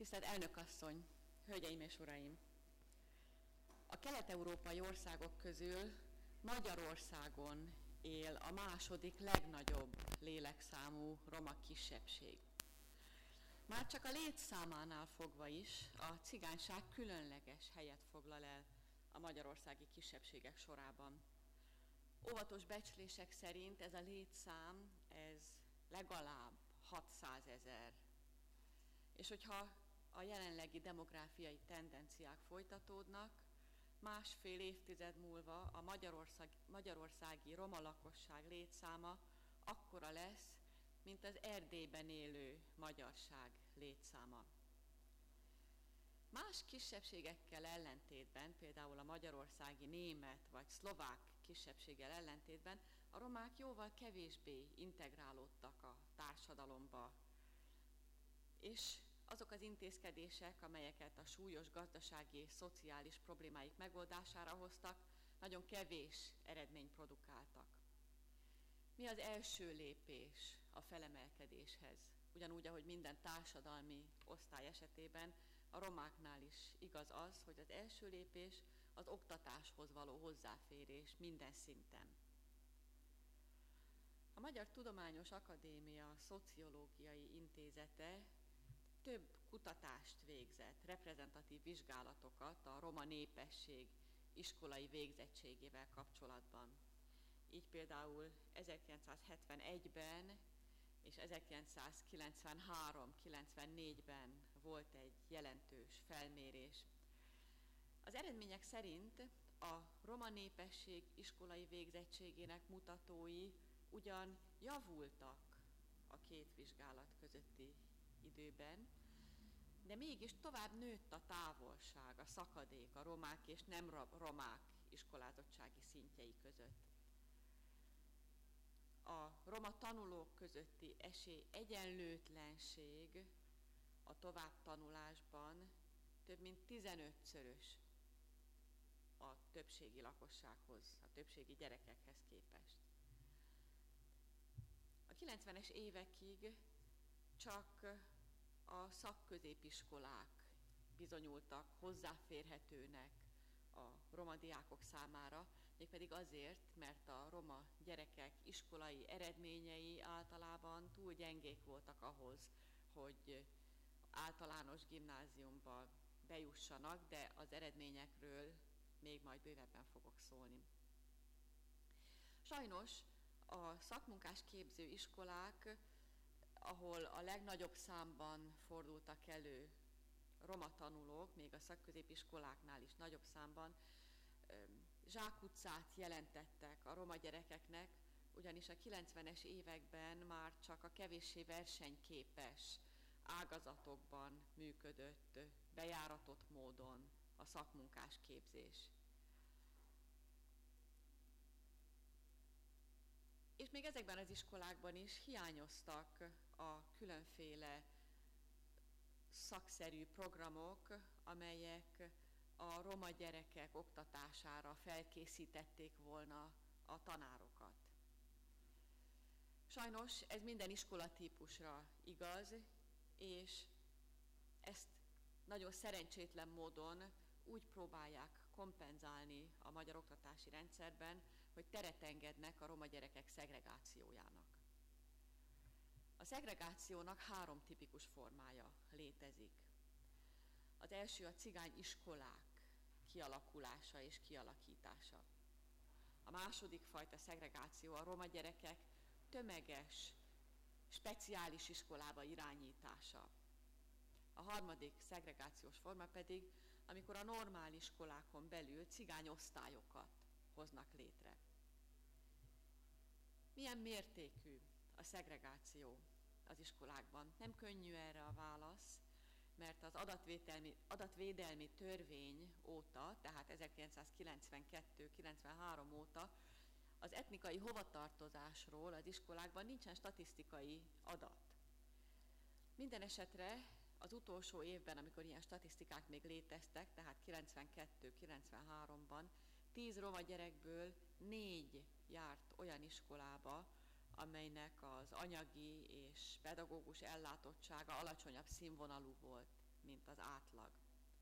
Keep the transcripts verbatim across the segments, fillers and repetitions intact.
Tisztelt elnökasszony, hölgyeim és uraim! A kelet-európai országok közül Magyarországon él a második legnagyobb lélekszámú roma kisebbség. Már csak a létszámánál fogva is a cigányság különleges helyet foglal el a magyarországi kisebbségek sorában. Óvatos becslések szerint ez a létszám, ez legalább hatszázezer. És hogyha a jelenlegi demográfiai tendenciák folytatódnak, másfél évtized múlva a Magyarország, magyarországi roma lakosság létszáma akkora lesz, mint az Erdélyben élő magyarság létszáma. Más kisebbségekkel ellentétben, például a magyarországi német vagy szlovák kisebbséggel ellentétben, a romák jóval kevésbé integrálódtak a társadalomba, és azok az intézkedések, amelyeket a súlyos gazdasági és szociális problémáik megoldására hoztak, nagyon kevés eredményt produkáltak. Mi az első lépés a felemelkedéshez? Ugyanúgy, ahogy minden társadalmi osztály esetében, a romáknál is igaz az, hogy az első lépés az oktatáshoz való hozzáférés minden szinten. A Magyar Tudományos Akadémia Szociológiai Intézete több kutatást végzett, reprezentatív vizsgálatokat a roma népesség iskolai végzettségével kapcsolatban. Így például ezerkilencszázhetvenegyben és ezerkilencszázkilencvenhárom kilencvennégyben volt egy jelentős felmérés. Az eredmények szerint a roma népesség iskolai végzettségének mutatói ugyan javultak a két vizsgálat közötti időben, de mégis tovább nőtt a távolság, a szakadék a romák és nem romák iskolázottsági szintjei között. A roma tanulók közötti esély egyenlőtlenség a továbbtanulásban több mint tizenötszörös a többségi lakossághoz, a többségi gyerekekhez képest. A kilencvenes évekig csak a szakközépiskolák bizonyultak hozzáférhetőnek a roma diákok számára, mégpedig azért, mert a roma gyerekek iskolai eredményei általában túl gyengék voltak ahhoz, hogy általános gimnáziumba bejussanak, de az eredményekről még majd bővebben fogok szólni. Sajnos a szakmunkás képző iskolák, ahol a legnagyobb számban fordultak elő roma tanulók, még a szakközépiskoláknál is nagyobb számban, zsákutcát jelentettek a roma gyerekeknek, ugyanis a kilencvenes években már csak a kevéssé versenyképes ágazatokban működött bejáratott módon a szakmunkás képzés. És még ezekben az iskolákban is hiányoztak a különféle szakszerű programok, amelyek a roma gyerekek oktatására felkészítették volna a tanárokat. Sajnos ez minden iskolatípusra igaz, és ezt nagyon szerencsétlen módon úgy próbálják kompenzálni a magyar oktatási rendszerben, hogy teret engednek a roma gyerekek szegregációjának. A szegregációnak három tipikus formája létezik. Az első a cigány iskolák kialakulása és kialakítása. A második fajta szegregáció a roma gyerekek tömeges, speciális iskolába irányítása. A harmadik szegregációs forma pedig, amikor a normál iskolákon belül cigány osztályokat hoznak létre. Milyen mértékű a szegregáció az iskolákban? Nem könnyű erre a válasz, mert az adatvédelmi, adatvédelmi törvény óta, tehát ezerkilencszázkilencvenkettő kilencvenhárom óta az etnikai hovatartozásról az iskolákban nincsen statisztikai adat. Minden esetre az utolsó évben, amikor ilyen statisztikák még léteztek, tehát kilencvenkettő kilencvenháromban, tíz roma gyerekből négy járt olyan iskolába, amelynek az anyagi és pedagógus ellátottsága alacsonyabb színvonalú volt. mint az átlag.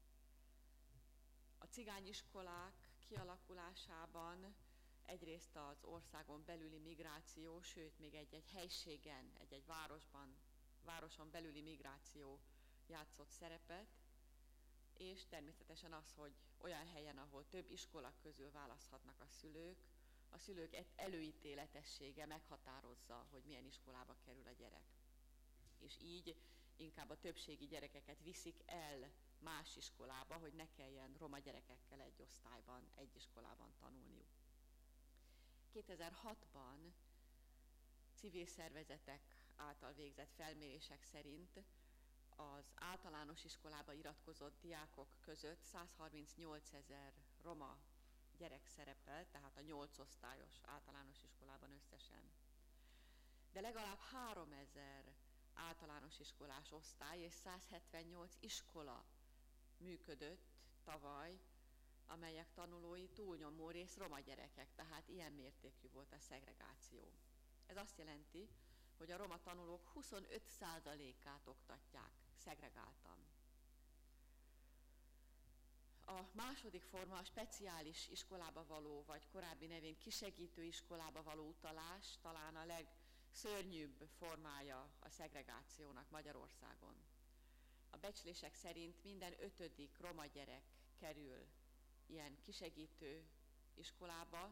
A cigányiskolák kialakulásában egyrészt az országon belüli migráció, sőt még egy-egy helységen, egy-egy városban, városon belüli migráció játszott szerepet, és természetesen az, hogy olyan helyen, ahol több iskola közül választhatnak a szülők, a szülők előítéletessége meghatározza, hogy milyen iskolába kerül a gyerek. És így inkább a többségi gyerekeket viszik el más iskolába, hogy ne kelljen roma gyerekekkel egy osztályban, egy iskolában tanulniuk. kétezer-hatban civil szervezetek által végzett felmérések szerint az általános iskolába iratkozott diákok között százharmincnyolcezer roma gyerek szerepel, tehát a nyolc osztályos általános iskolában összesen. De legalább háromezer általános iskolás osztály és százhetvennyolc iskola működött tavaly, amelyek tanulói túlnyomó rész roma gyerekek, tehát ilyen mértékű volt a szegregáció. Ez azt jelenti, hogy a roma tanulók huszonöt százalékát oktatják szegregáltan. A második forma a speciális iskolába való, vagy korábbi nevén kisegítő iskolába való utalás talán a legszörnyűbb formája a szegregációnak Magyarországon. A becslések szerint minden ötödik roma gyerek kerül ilyen kisegítő iskolába,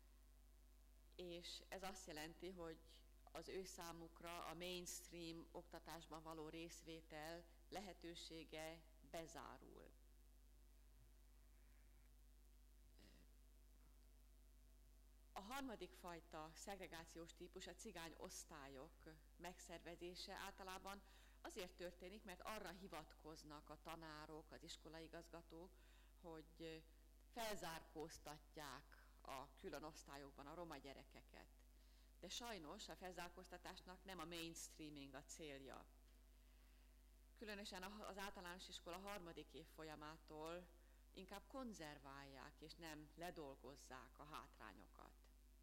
és ez azt jelenti, hogy az ő számukra a mainstream oktatásban való részvétel lehetősége bezárul. A harmadik fajta szegregációs típus a cigány osztályok megszervezése általában azért történik, mert arra hivatkoznak a tanárok, az iskolaigazgatók, hogy felzárkóztatják a külön osztályokban a roma gyerekeket. De sajnos a felzárkóztatásnak nem a mainstreaming a célja. Különösen az általános iskola harmadik évfolyamától inkább konzerválják és nem ledolgozzák a hátrányokat.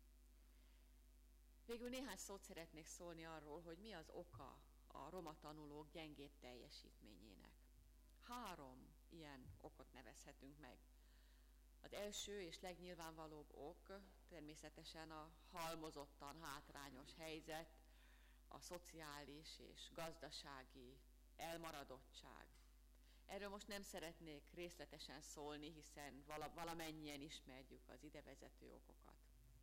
Végül néhány szót szeretnék szólni arról, hogy mi az oka a roma tanulók gyengébb teljesítményének. Három ilyen okot nevezhetünk meg. Az első és legnyilvánvalóbb ok természetesen a halmozottan hátrányos helyzet, a szociális és gazdasági elmaradottság. Erről most nem szeretnék részletesen szólni, hiszen valamennyien ismerjük az idevezető okokat.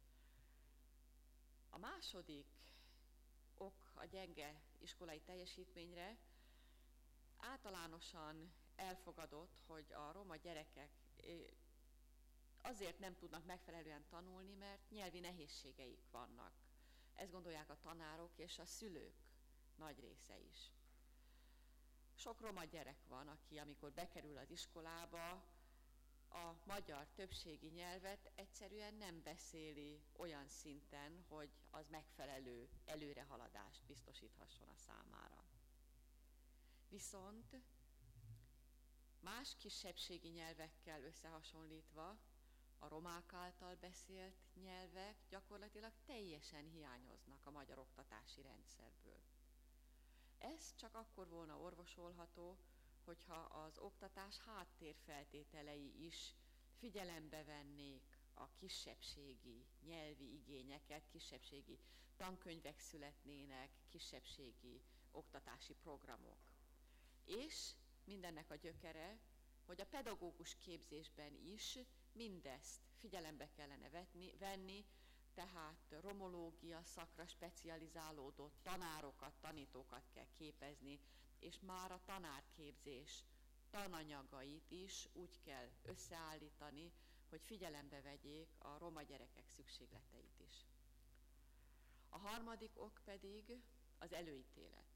A második ok a gyenge iskolai teljesítményre általánosan elfogadott, hogy a roma gyerekek azért nem tudnak megfelelően tanulni, mert nyelvi nehézségeik vannak. Ezt gondolják a tanárok és a szülők nagy része is. Sok roma gyerek van, aki amikor bekerül az iskolába, a magyar többségi nyelvet egyszerűen nem beszéli olyan szinten, hogy az megfelelő előrehaladást biztosíthasson a számára. Viszont más kisebbségi nyelvekkel összehasonlítva a romák által beszélt nyelvek gyakorlatilag teljesen hiányoznak a magyar oktatási rendszerből. Ez csak akkor volna orvosolható, hogyha az oktatás háttérfeltételei is figyelembe vennék a kisebbségi nyelvi igényeket, kisebbségi tankönyvek születnének, kisebbségi oktatási programok. És mindennek a gyökere, hogy a pedagógus képzésben is mindezt figyelembe kellene vetni, venni, tehát romológia szakra specializálódott tanárokat, tanítókat kell képezni, és már a tanárképzés tananyagait is úgy kell összeállítani, hogy figyelembe vegyék a roma gyerekek szükségleteit is. A harmadik ok pedig az előítélet.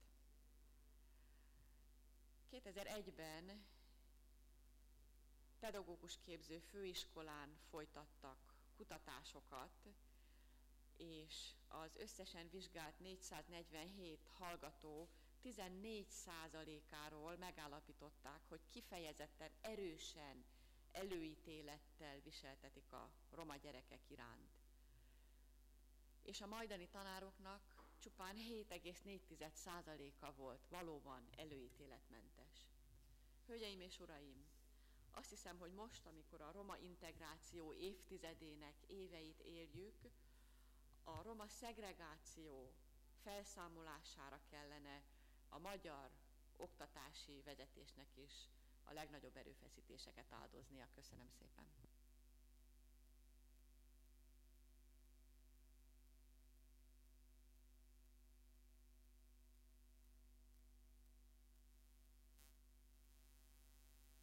kétezer-egyben pedagógus képző főiskolán folytattak kutatásokat, és az összesen vizsgált négyszáznegyvenhét hallgató tizennégy százalékáról megállapították, hogy kifejezetten erősen előítélettel viseltetik a roma gyerekek iránt. És a majdani tanároknak csupán hét egész négy százaléka volt valóban előítéletmentes. Hölgyeim és uraim, azt hiszem, hogy most, amikor a roma integráció évtizedének éveit éljük, a roma szegregáció felszámolására kellene a magyar oktatási vezetésnek is a legnagyobb erőfeszítéseket áldoznia. Köszönöm szépen.